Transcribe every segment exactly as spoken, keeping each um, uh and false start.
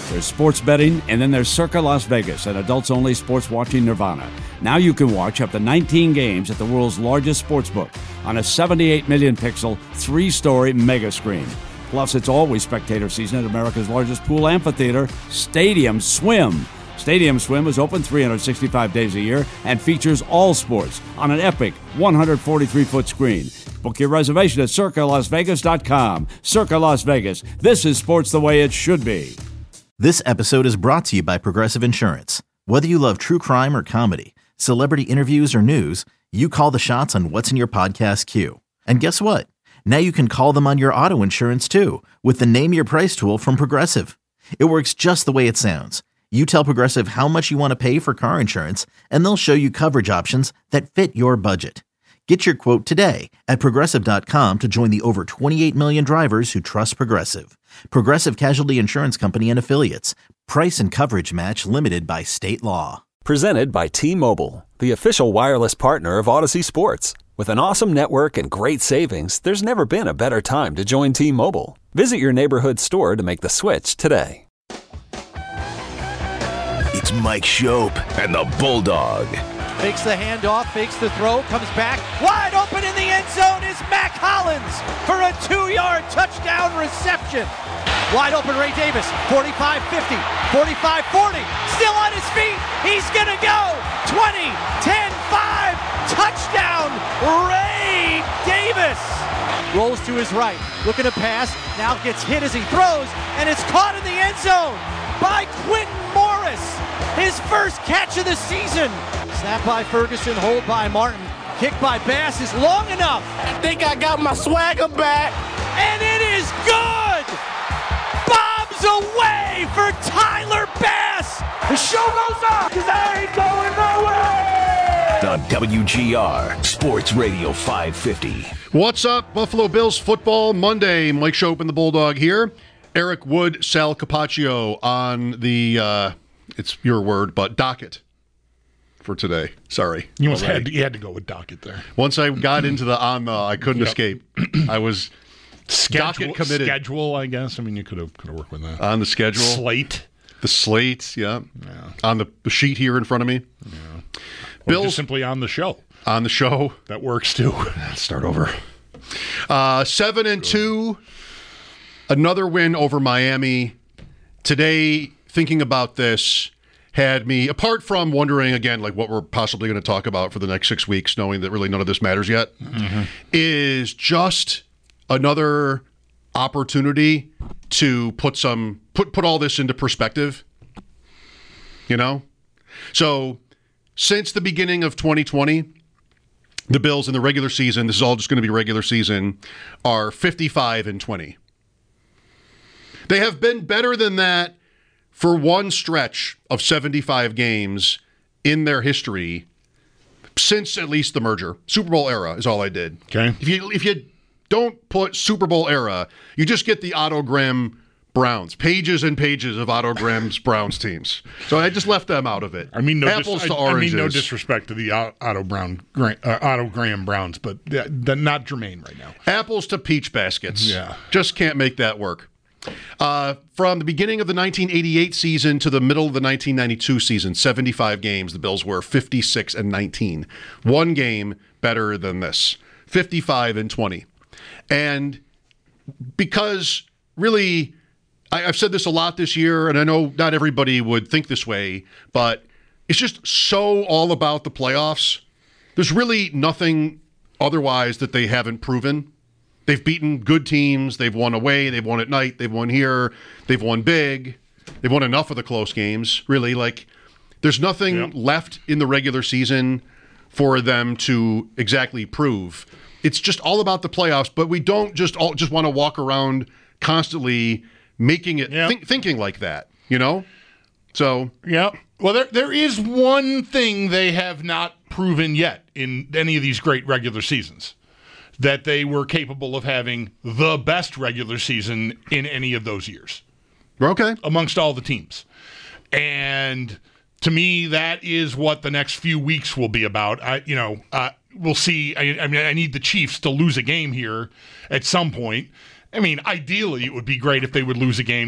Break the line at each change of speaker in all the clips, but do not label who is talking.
There's sports betting, and then there's Circa Las Vegas, an adults-only sports watching nirvana. Now you can watch up to nineteen games at the world's largest sportsbook on a seventy-eight million pixel, three-story mega screen. Plus, it's always spectator season at America's largest pool amphitheater, Stadium Swim. Stadium Swim is open three hundred sixty-five days a year and features all sports on an epic one hundred forty-three foot screen. Book your reservation at circa las vegas dot com. Circa Las Vegas. This is sports the way it should be.
This episode is brought to you by Progressive Insurance. Whether you love true crime or comedy, celebrity interviews or news, you call the shots on what's in your podcast queue. And guess what? Now you can call them on your auto insurance too with the Name Your Price tool from Progressive. It works just the way it sounds. You tell Progressive how much you want to pay for car insurance, and they'll show you coverage options that fit your budget. Get your quote today at progressive dot com to join the over twenty-eight million drivers who trust Progressive. Progressive Casualty Insurance Company and Affiliates. Price and coverage match limited by state law.
Presented by T-Mobile, the official wireless partner of Odyssey Sports. With an awesome network and great savings, there's never been a better time to join T-Mobile. Visit your neighborhood store to make the switch today.
It's Mike Schopp and the Bulldog.
Fakes the handoff, fakes the throw, comes back. Wide open in the end zone is Mac Hollins for a two-yard touchdown reception. Wide open Ray Davis, forty-five fifty, forty-five forty, still on his feet. He's going to go. twenty, ten, five, touchdown, Ray Davis. Rolls to his right, looking to pass, now gets hit as he throws, and it's caught in the end zone by Quentin Morris. His first catch of the season. Snap by Ferguson, hold by Martin. Kick by Bass is long enough.
I think I got my swagger back.
And it is good! Bombs away for Tyler Bass!
The show goes on, because I ain't going nowhere!
On W G R, Sports Radio five fifty.
What's up, Buffalo Bills football Monday. Mike Schopp and the Bulldog here. Eric Wood, Sal Capaccio on the, uh, it's your word, but docket for today. Sorry.
You almost had to, you had to go with docket there.
Once I got into the on the, I couldn't
Yep.
escape. I was
Schedule,
docket committed.
schedule, I guess. I mean, you could have could have worked with that.
On the schedule.
Slate.
The slate, yeah.
Yeah.
On the, the sheet here in front of me.
Yeah. Or
Bills
just simply on the show.
on the show.
That works too.
Let's start over. Uh, seven and two. Another win over Miami. Today, thinking about this had me, apart from wondering again, like what we're possibly going to talk about for the next six weeks, knowing that really none of this matters yet, mm-hmm. is just another opportunity to put some put put all this into perspective. You know, so since the beginning of twenty twenty, the Bills in the regular season, this is all just going to be regular season, are fifty-five and twenty. They have been better than that for one stretch of seventy-five games in their history since at least the merger. Super Bowl era is all I did.
Okay.
If you if you don't put Super Bowl era, you just get the Otto Graham Browns. Pages and pages of Otto Graham's Browns teams. So I just left them out of it.
I mean, no
apples
dis-
to
I,
oranges.
I mean, no disrespect to the Otto Brown, uh, Otto Graham Browns, but they're not germane right now.
Apples to peach baskets.
Yeah.
Just can't make that work. Uh, from the beginning of the nineteen eighty-eight season to the middle of the nineteen ninety-two season, seventy-five games, the Bills were fifty-six and nineteen. One game better than this, fifty-five and twenty. And because really, I, I've said this a lot this year, and I know not everybody would think this way, but it's just so all about the playoffs. There's really nothing otherwise that they haven't proven. They've beaten good teams. They've won away. They've won at night. They've won here. They've won big. They've won enough of the close games, really. Like, there's nothing
yep.
left in the regular season for them to exactly prove. It's just all about the playoffs, but we don't just all just want to walk around constantly making it,
yep.
think, thinking like that, you know? So.
Yeah. Well, there there is one thing they have not proven yet in any of these great regular seasons. That they were capable of having the best regular season in any of those years.
Okay.
Amongst all the teams. And to me, that is what the next few weeks will be about. I, you know, uh, we'll see. I, I mean, I need the Chiefs to lose a game here at some point. I mean, ideally, it would be great if they would lose a game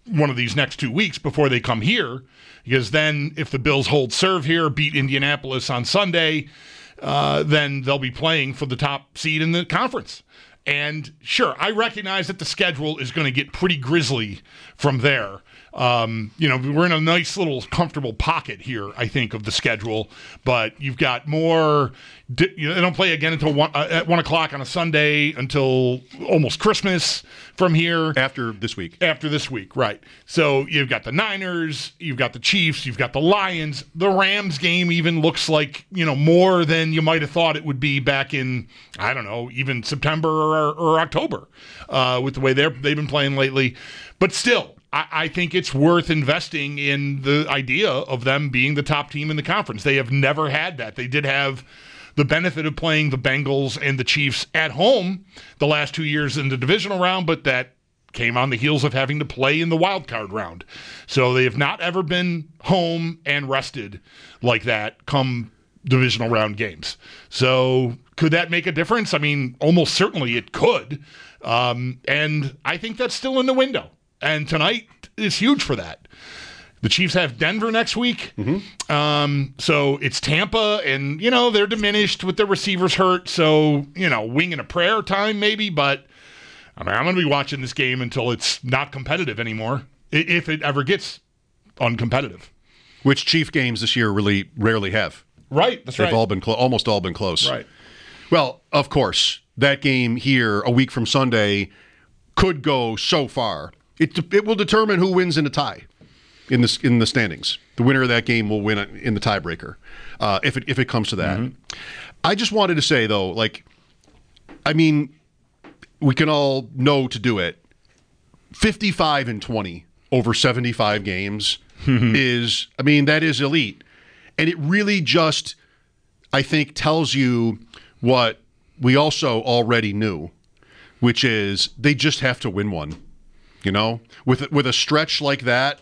one of these next two weeks before they come here, because then if the Bills hold serve here, beat Indianapolis on Sunday, uh, then they'll be playing for the top seed in the conference. And sure, I recognize that the schedule is going to get pretty grisly from there. Um, you know, we're in a nice little comfortable pocket here, I think, of the schedule. But you've got more. You know, they don't play again until one, uh, at one o'clock on a Sunday until almost Christmas from here.
After this week.
After this week, right. So you've got the Niners, you've got the Chiefs, you've got the Lions. The Rams game even looks like, you know, more than you might have thought it would be back in, I don't know, even September or, or October uh, with the way they're, they've been playing lately. But still, I think it's worth investing in the idea of them being the top team in the conference. They have never had that. They did have the benefit of playing the Bengals and the Chiefs at home the last two years in the divisional round, but that came on the heels of having to play in the wild card round. So they have not ever been home and rested like that come divisional round games. So could that make a difference? I mean, almost certainly it could. Um, and I think that's still in the window. And tonight is huge for that. The Chiefs have Denver next week. Mm-hmm. Um, so it's Tampa, and, you know, they're diminished with their receivers hurt. So, you know, wing and a prayer time maybe. But, I mean, I'm going to be watching this game until it's not competitive anymore, if it ever gets uncompetitive.
Which Chief games this year really rarely have.
Right, that's
They've
right.
all been clo- almost all been close.
Right.
Well, of course, that game here a week from Sunday could go so far. It it will determine who wins in a tie in the in the standings. The winner of that game will win in the tiebreaker, uh, if it if it comes to that. Mm-hmm. I just wanted to say though, like, I mean, we can all know to do it. fifty-five and twenty over seventy-five games is, I mean, that is elite, and it really just, I think, tells you what we also already knew, which is they just have to win one. You know, with with a stretch like that,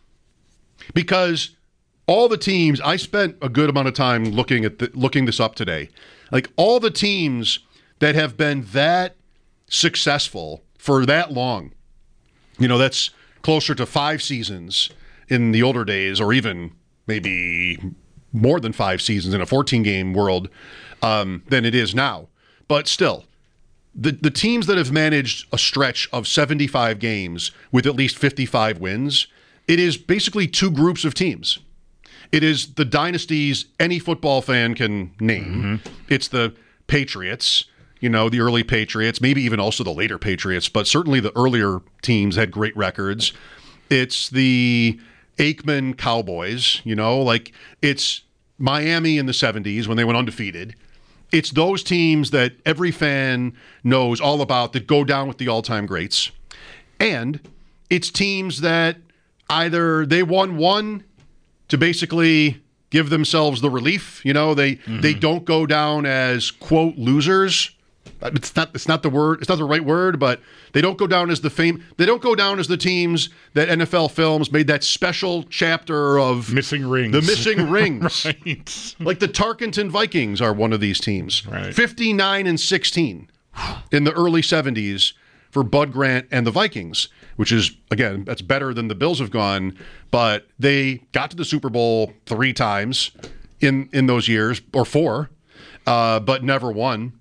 because all the teams, I spent a good amount of time looking at the, looking this up today. Like all the teams that have been that successful for that long, you know, that's closer to five seasons in the older days, or even maybe more than five seasons in a fourteen-game world um, than it is now. But still. The the teams that have managed a stretch of seventy-five games with at least fifty-five wins, it is basically two groups of teams. It is the dynasties any football fan can name. Mm-hmm. It's the Patriots, you know, the early Patriots, maybe even also the later Patriots, but certainly the earlier teams had great records. It's the Aikman Cowboys, you know, like it's Miami in the seventies when they went undefeated. It's those teams that every fan knows all about that go down with the all-time greats. And it's teams that either they won one to basically give themselves the relief, you know, they mm-hmm. they don't go down as, quote, losers. It's not it's not the word, it's not the right word, but they don't go down as the fame they don't go down as the teams that N F L Films made that special chapter of
missing rings.
The missing rings.
Right.
Like the Tarkenton Vikings are one of these teams.
Right.
fifty-nine and sixteen in the early seventies for Bud Grant and the Vikings, which is, again, that's better than the Bills have gone, but they got to the Super Bowl three times in in those years, or four, uh, but never won.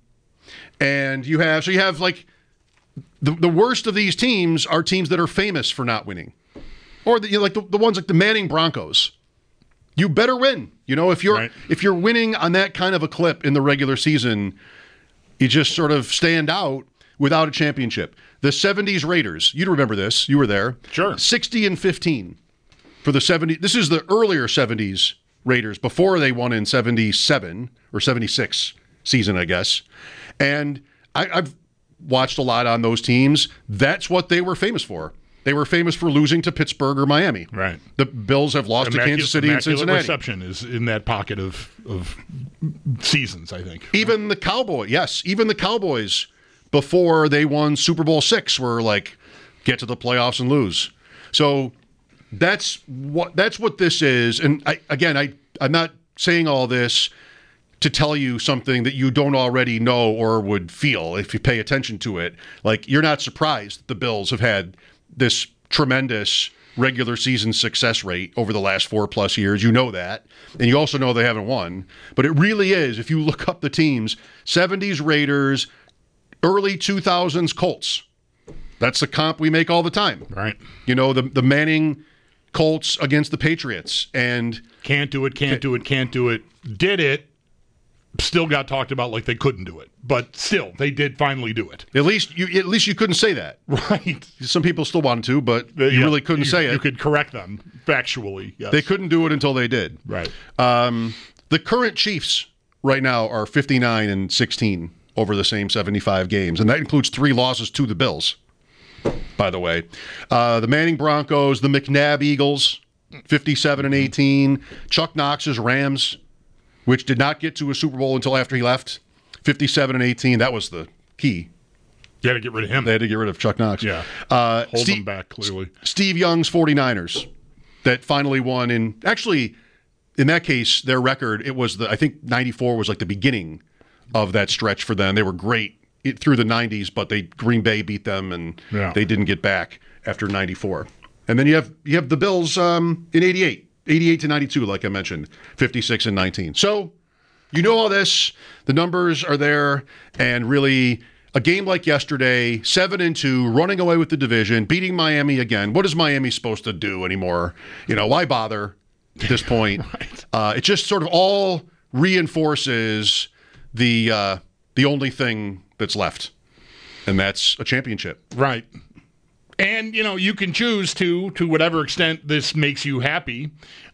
And you have, so you have like the, the worst of these teams are teams that are famous for not winning. Or the, you know, like the, the ones like the Manning Broncos. You better win. You know, if you're right. if you're winning on that kind of a clip in the regular season, you just sort of stand out without a championship. The seventies Raiders, you'd remember this. You were there.
Sure.
sixty and fifteen for the seventies. This is the earlier seventies Raiders before they won in seventy-seven or seventy-six season, I guess. And I, I've watched a lot on those teams. That's what they were famous for. They were famous for losing to Pittsburgh or Miami.
Right.
The Bills have lost Immacu- to Kansas City and Cincinnati.
Reception is in that pocket of, of seasons, I think.
Even the Cowboys, yes, even the Cowboys before they won Super Bowl six were like, get to the playoffs and lose. So that's what that's what this is. And I, again, I I'm not saying all this to tell you something that you don't already know or would feel if you pay attention to it. Like, you're not surprised that the Bills have had this tremendous regular season success rate over the last four plus years. You know that. And you also know they haven't won. But it really is, if you look up the teams, seventies Raiders, early two thousands Colts. That's the comp we make all the time.
Right.
You know, the, the Manning Colts against the Patriots. And
can't do it, can't do it, can't do it. Did it. Still got talked about like they couldn't do it. But still, they did finally do it.
At least you at least you couldn't say that.
Right.
Some people still wanted to, but you
yeah,
really couldn't
you,
say it.
You could correct them factually. Yes.
They couldn't do it until they did.
Right.
Um, the current Chiefs right now are fifty-nine and sixteen over the same seventy-five games, and that includes three losses to the Bills, by the way. Uh, the Manning Broncos, the McNabb Eagles, fifty-seven and eighteen. Chuck Knox's Rams, which did not get to a Super Bowl until after he left, fifty-seven and eighteen. That was the key.
You had to get rid of him.
They had to get rid of Chuck Knox.
Yeah.
Uh,
Hold
Steve,
him back, clearly.
Steve Young's forty-niners that finally won. In actually, in that case, their record, it was the, I think ninety-four was like the beginning of that stretch for them. They were great through the nineties, but they Green Bay beat them, and
yeah.
they didn't get back after ninety-four. And then you have you have the Bills um, in eighty-eight. eighty-eight to ninety-two, like I mentioned, fifty-six and nineteen. So, you know all this. The numbers are there, and really, a game like yesterday, seven and two, running away with the division, beating Miami again. What is Miami supposed to do anymore? You know, why bother at this point? Right. uh, it just sort of all reinforces the uh, the only thing that's left, and that's a championship.
Right. And, you know, you can choose to, to whatever extent this makes you happy,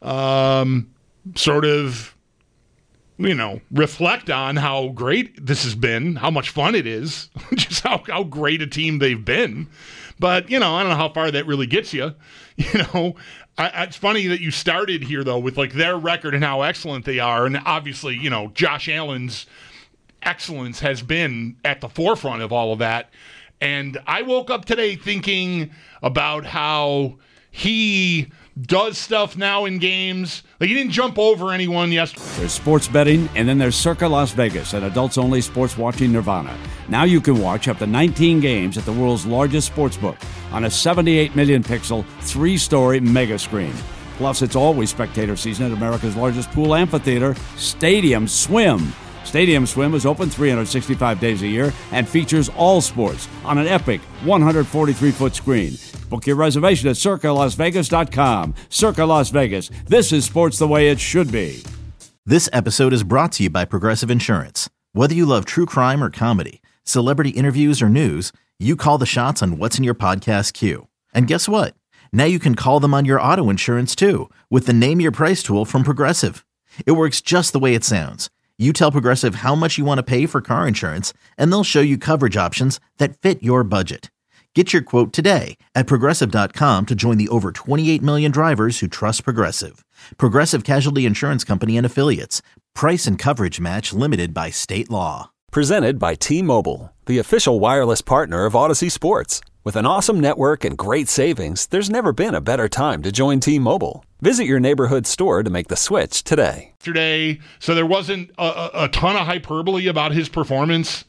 um, sort of, you know, reflect on how great this has been, how much fun it is, just how, how great a team they've been. But, you know, I don't know how far that really gets you. You know, I, it's funny that you started here, though, with, like, their record and how excellent they are. And obviously, you know, Josh Allen's excellence has been at the forefront of all of that. And I woke up today thinking about how he does stuff now in games. Like, he didn't jump over anyone yesterday.
There's sports betting, and then there's Circa Las Vegas, an adults-only sports watching nirvana. Now you can watch up to nineteen games at the world's largest sportsbook on a seventy-eight million pixel, three-story mega screen. Plus, it's always spectator season at America's largest pool amphitheater, Stadium Swim. Stadium Swim is open three hundred sixty-five days a year and features all sports on an epic one hundred forty-three foot screen. Book your reservation at circa las vegas dot com. Circa Las Vegas. This is sports the way it should be.
This episode is brought to you by Progressive Insurance. Whether you love true crime or comedy, celebrity interviews or news, you call the shots on what's in your podcast queue. And guess what? Now you can call them on your auto insurance too with the Name Your Price tool from Progressive. It works just the way it sounds. You tell Progressive how much you want to pay for car insurance, and they'll show you coverage options that fit your budget. Get your quote today at progressive dot com to join the over twenty-eight million drivers who trust Progressive. Progressive Casualty Insurance Company and Affiliates. Price and coverage match limited by state law.
Presented by T-Mobile, the official wireless partner of Odyssey Sports. With an awesome network and great savings, there's never been a better time to join T-Mobile. Visit your neighborhood store to make the switch today.
Yesterday, so there wasn't a, a ton of hyperbole about his performance.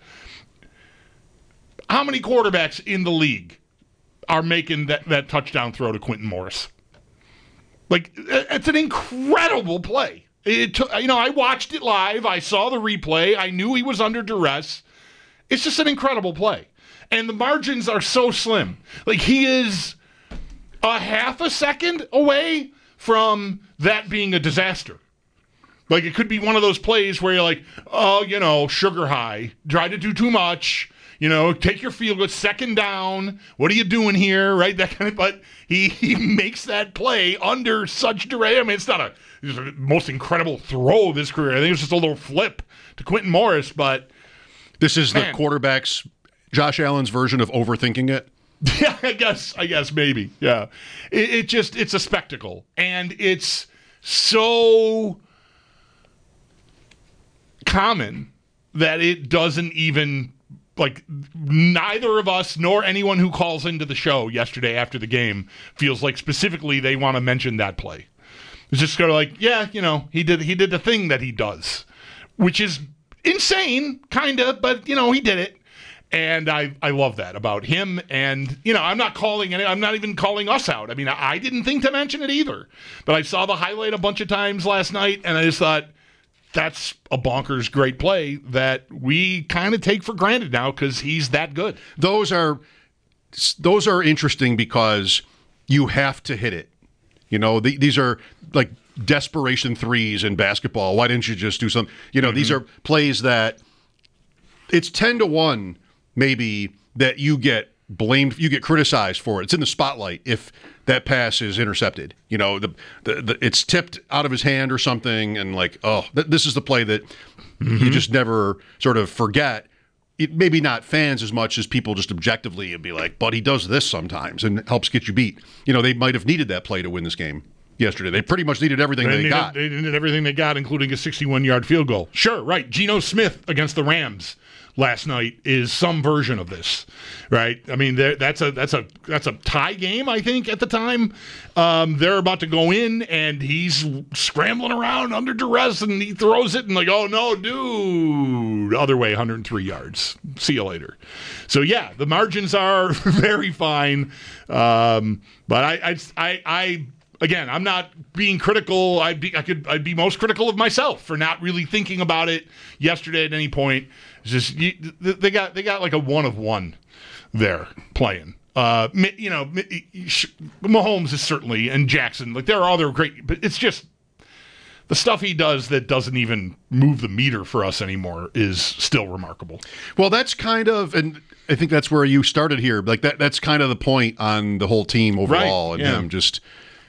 How many quarterbacks in the league are making that, that touchdown throw to Quentin Morris? Like, it's an incredible play. It took, you know, I watched it live. I saw the replay. I knew he was under duress. It's just an incredible play. And the margins are so slim. Like, he is a half a second away from that being a disaster. Like, it could be one of those plays where you're like, oh, you know, sugar high. Try to do too much. You know, take your field goal, second down. What are you doing here? Right? That kind of, but he, he makes that play under such duress. I mean, it's not a, it's the most incredible throw of his career. I think it was just a little flip to Quentin Morris, but
this is
man.
the quarterback's, Josh Allen's version of overthinking it.
Yeah, I guess, I guess maybe. Yeah. It, it just, it's a spectacle. And it's so common that it doesn't even, like, neither of us nor anyone who calls into the show yesterday after the game feels like specifically they want to mention that play. It's just kind of like, yeah, you know, he did he did the thing that he does, which is insane, kind of, but, you know, he did it. And I, I love that about him. And, you know, I'm not calling it, I'm not even calling us out. I mean, I, I didn't think to mention it either. But I saw the highlight a bunch of times last night, and I just thought, that's a bonkers great play that we kind of take for granted now because he's that good.
Those are those are interesting because you have to hit it. You know, the, these are like desperation threes in basketball. Why didn't you just do something? You know, mm-hmm. These are plays that it's ten to one maybe that you get blamed, you get criticized for it. It's in the spotlight if that pass is intercepted. You know, the, the, the it's tipped out of his hand or something, and like, oh, th- this is the play that mm-hmm. you just never sort of forget. It, maybe not fans as much as people just objectively and be like, but he does this sometimes and helps get you beat. You know, they might have needed that play to win this game yesterday. They pretty much needed everything they,
they needed,
got.
They needed everything they got, including a sixty-one-yard field goal. Sure, right. Geno Smith against the Rams last night is some version of this, right? I mean, that's a that's a that's a tie game, I think, at the time. Um, they're about to go in, and he's scrambling around under duress, and he throws it, and like, oh no, dude, other way, one hundred three yards. See you later. So yeah, the margins are very fine, um, but I, I, I, I. Again, I'm not being critical. I'd be, I could, I'd be most critical of myself for not really thinking about it yesterday at any point. It's just you, they got, they got like a one of one there playing. Uh, you know, Mahomes is certainly, and Jackson, like there are other great, but it's just the stuff he does that doesn't even move the meter for us anymore is still remarkable.
Well, that's kind of, and I think that's where you started here. Like that, that's kind of the point on the whole team overall, right. And yeah. him just.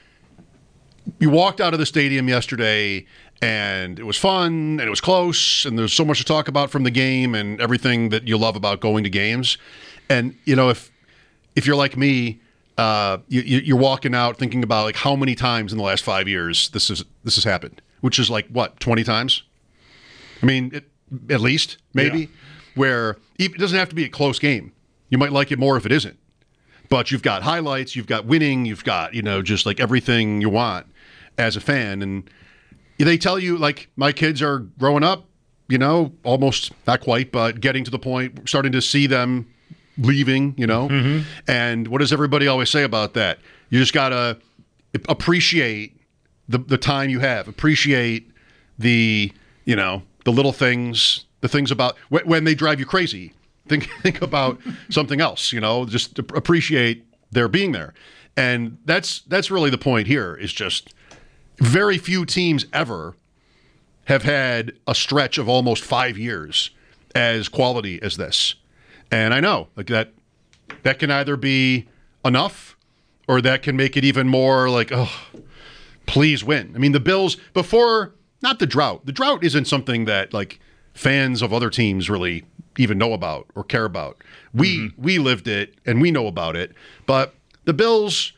You walked out of the stadium yesterday, and it was fun, and it was close, and there's so much to talk about from the game and everything that you love about going to games. And, you know, if if you're like me, uh, you, you're walking out thinking about, like, how many times in the last five years this is this has happened, which is, like, what, twenty times? I mean, it, at least, maybe, yeah. Where it doesn't have to be a close game. You might like it more if it isn't. But you've got highlights, you've got winning, you've got, you know, just, like, everything you want as a fan. And they tell you, like, my kids are growing up, you know, almost, not quite, but getting to the point, starting to see them leaving, you know. Mm-hmm. And what does everybody always say about that? You just got to appreciate the the time you have, appreciate the, you know, the little things, the things about when, when they drive you crazy. Think think about something else, you know, just appreciate their being there. And that's that's really the point here, is just very few teams ever have had a stretch of almost five years as quality as this. And I know, like, that that can either be enough or that can make it even more like, oh, please win. I mean, the Bills, before, not the drought. The drought isn't something that, like, fans of other teams really even know about or care about. We mm-hmm. we lived it, and we know about it. But the Bills,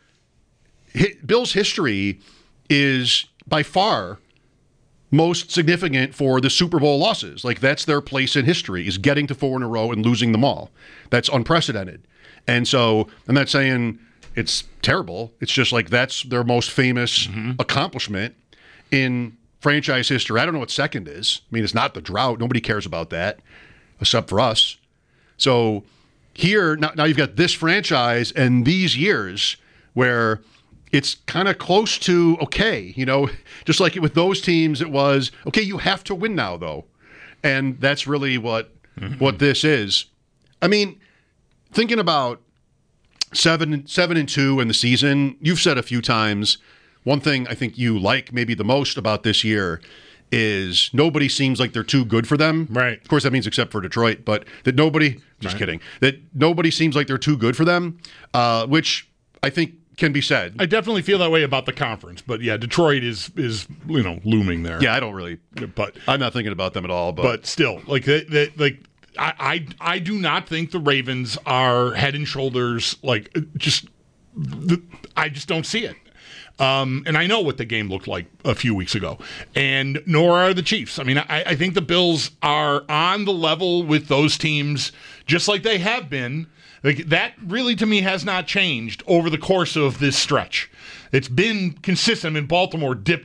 Bills history is by far most significant for the Super Bowl losses. Like, that's their place in history, is getting to four in a row and losing them all. That's unprecedented. And so I'm not saying it's terrible. It's just like that's their most famous mm-hmm. accomplishment in franchise history. I don't know what second is. I mean, it's not the drought. Nobody cares about that except for us. So here, now, now you've got this franchise and these years where it's kind of close to okay, you know, just like with those teams, it was, okay, you have to win now, though. And that's really what mm-hmm. what this is. I mean, thinking about seven, seven and two in the season, you've said a few times, one thing I think you like maybe the most about this year is nobody seems like they're too good for them.
Right.
Of course, that means except for Detroit, but that nobody, just right. kidding, that nobody seems like they're too good for them, uh, which I think can be said.
I definitely feel that way about the conference, but yeah, Detroit is is you know looming there.
Yeah, I don't really,
but
I'm not thinking about them at all. But,
but still, like they, they, like I, I I do not think the Ravens are head and shoulders like just. The, I just don't see it. Um, and I know what the game looked like a few weeks ago, and nor are the Chiefs. I mean, I, I think the Bills are on the level with those teams, just like they have been. Like, that really, to me, has not changed over the course of this stretch. It's been consistent. I mean, Baltimore dipped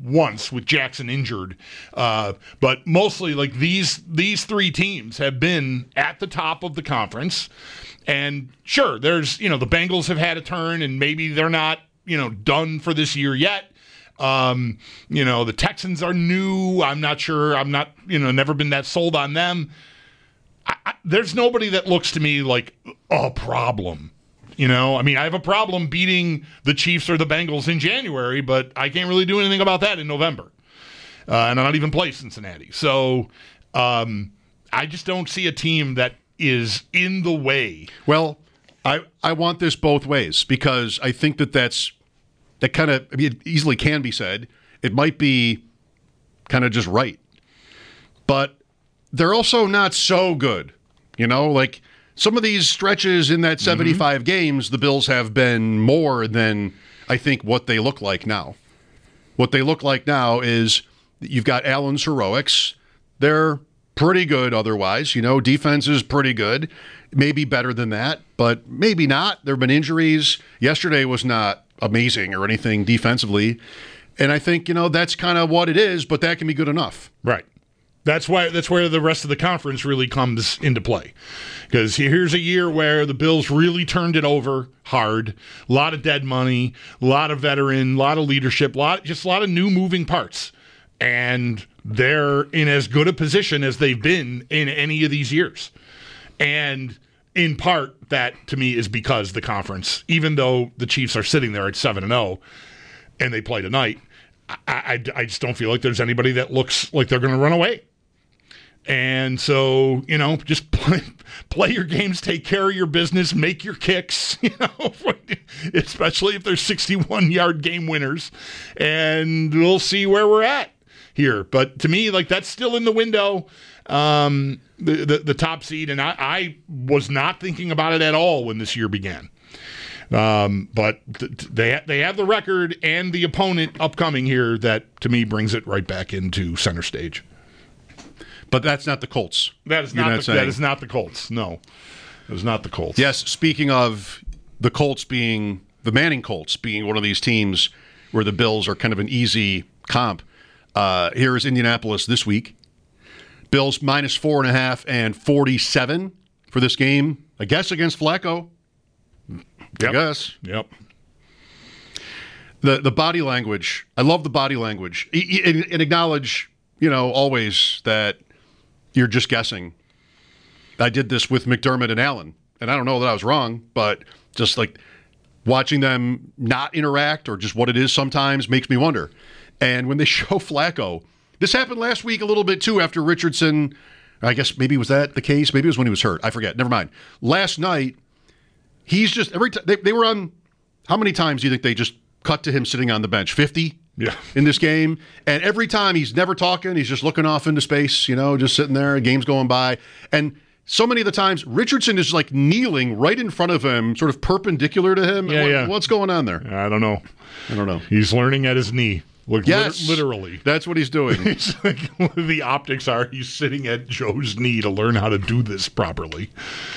once with Jackson injured. Uh, but mostly, like, these these three teams have been at the top of the conference. And sure, there's, you know, the Bengals have had a turn, and maybe they're not, you know, done for this year yet. Um, you know, the Texans are new. I'm not sure. I'm not, you know, never been that sold on them. I, I, there's nobody that looks to me like a problem. You know, I mean, I have a problem beating the Chiefs or the Bengals in January, but I can't really do anything about that in November. Uh, and I don't even play Cincinnati. So um, I just don't see a team that is in the way.
Well, I, I want this both ways, because I think that that's, that kind of, I mean, it easily can be said. It might be kind of just right. But they're also not so good. You know, like some of these stretches in that seventy-five mm-hmm. games, the Bills have been more than, I think, what they look like now. What they look like now is you've got Allen's heroics. They're pretty good otherwise. You know, defense is pretty good. Maybe better than that, but maybe not. There have been injuries. Yesterday was not amazing or anything defensively. And I think, you know, that's kind of what it is, but that can be good enough.
Right. That's why. That's where the rest of the conference really comes into play. Because here's a year where the Bills really turned it over hard. A lot of dead money, a lot of veteran, a lot of leadership, a lot, just a lot of new moving parts. And they're in as good a position as they've been in any of these years. And in part, that to me is because the conference, even though the Chiefs are sitting there at seven and oh and they play tonight, I, I, I just don't feel like there's anybody that looks like they're going to run away. And so, you know, just play, play your games, take care of your business, make your kicks, you know, especially if they're sixty-one-yard game winners. And we'll see where we're at here. But to me, like, that's still in the window, um, the, the, the top seed. And I, I was not thinking about it at all when this year began. Um, but th- they they have the record and the opponent upcoming here that, to me, brings it right back into center stage.
But that's not the Colts.
That is not, not the, that is not the Colts. No, it was not the Colts.
Yes, speaking of the Colts being, the Manning Colts being one of these teams where the Bills are kind of an easy comp, uh, here is Indianapolis this week. Bills minus four and a half and forty-seven for this game, I guess, against Flacco.
Yep.
I guess.
Yep.
The the body language, I love the body language. And, and acknowledge, you know, always that you're just guessing. I did this with McDermott and Allen, and I don't know that I was wrong, but just like watching them not interact or just what it is sometimes makes me wonder. And when they show Flacco, this happened last week a little bit too after Richardson, I guess maybe was that the case? Maybe it was when he was hurt. I forget. Never mind. Last night, he's just, every time, they, they were on, how many times do you think they just cut to him sitting on the bench? fifty?
Yeah.
In this game. And every time he's never talking, he's just looking off into space, you know, just sitting there, game's going by. And so many of the times, Richardson is like kneeling right in front of him, sort of perpendicular to him.
Yeah,
what,
yeah.
What's going on there?
I don't know.
I don't know.
He's learning at his knee. Like,
yes.
Liter- literally.
That's what he's doing.
It's like, the optics are he's sitting at Joe's knee to learn how to do this properly.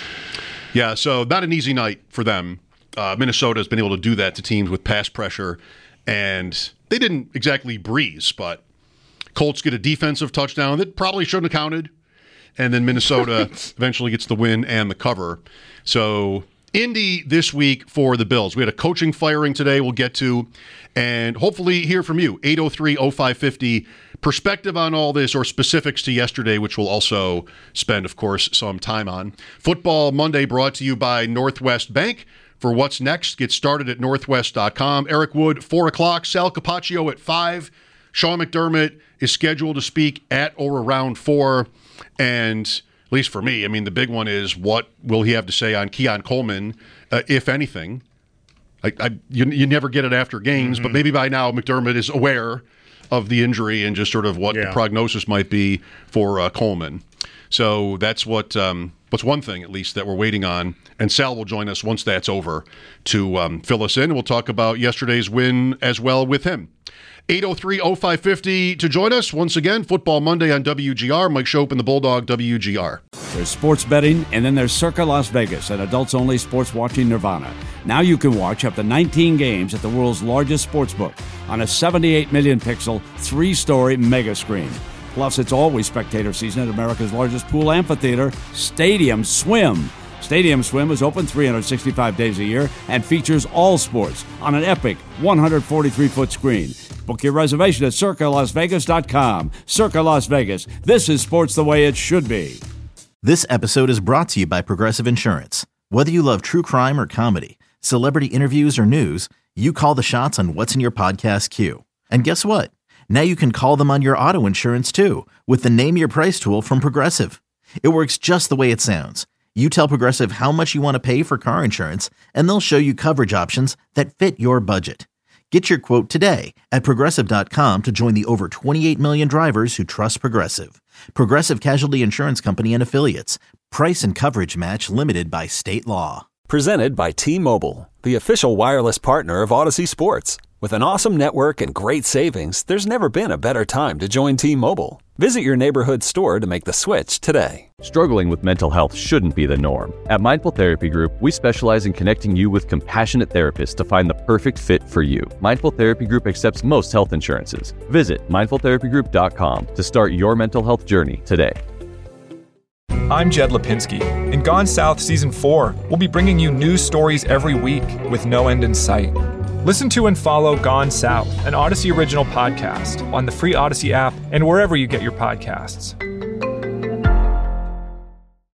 Yeah, so not an easy night for them. Uh, Minnesota has been able to do that to teams with pass pressure, and they didn't exactly breeze, but Colts get a defensive touchdown that probably shouldn't have counted, and then Minnesota eventually gets the win and the cover. So Indy this week for the Bills. We had a coaching firing today we'll get to, and hopefully hear from you. eight oh three oh five five oh, perspective on all this or specifics to yesterday, which we'll also spend, of course, some time on. Football Monday brought to you by Northwest Bank. For what's next, get started at northwest dot com. Eric Wood, four o'clock. Sal Capaccio at five. Sean McDermott is scheduled to speak at or around four. And at least for me, I mean, the big one is what will he have to say on Keon Coleman, uh, if anything. I, I, you, you never get it after games, mm-hmm. but maybe by now McDermott is aware of the injury and just sort of what yeah. the prognosis might be for uh, Coleman. So that's what um, what's one thing, at least, that we're waiting on. And Sal will join us once that's over to um, fill us in. We'll talk about yesterday's win as well with him. eight oh three oh five five oh to join us. Once again, Football Monday on W G R. Mike Schopp and the Bulldog, W G R.
There's sports betting, and then there's Circa Las Vegas, an adults-only sports watching nirvana. Now you can watch up to nineteen games at the world's largest sportsbook on a seventy-eight million pixel, three-story mega screen. Plus, it's always spectator season at America's largest pool amphitheater, Stadium Swim. Stadium Swim is open three hundred sixty-five days a year and features all sports on an epic one hundred forty-three foot screen. Book your reservation at circa las vegas dot com. Circa Las Vegas. This is sports the way it should be.
This episode is brought to you by Progressive Insurance. Whether you love true crime or comedy, celebrity interviews or news, you call the shots on what's in your podcast queue. And guess what? Now you can call them on your auto insurance too with the Name Your Price tool from Progressive. It works just the way it sounds. You tell Progressive how much you want to pay for car insurance, and they'll show you coverage options that fit your budget. Get your quote today at progressive dot com to join the over twenty-eight million drivers who trust Progressive. Progressive Casualty Insurance Company and Affiliates. Price and coverage match limited by state law.
Presented by T-Mobile, the official wireless partner of Odyssey Sports. With an awesome network and great savings, there's never been a better time to join T-Mobile. Visit your neighborhood store to make the switch today.
Struggling with mental health shouldn't be the norm. At Mindful Therapy Group, we specialize in connecting you with compassionate therapists to find the perfect fit for you. Mindful Therapy Group accepts most health insurances. Visit mindful therapy group dot com to start your mental health journey today.
I'm Jed Lipinski. In Gone South Season four, we'll be bringing you news stories every week with no end in sight. Listen to and follow Gone South, an Odyssey original podcast, on the free Odyssey app and wherever you get your podcasts.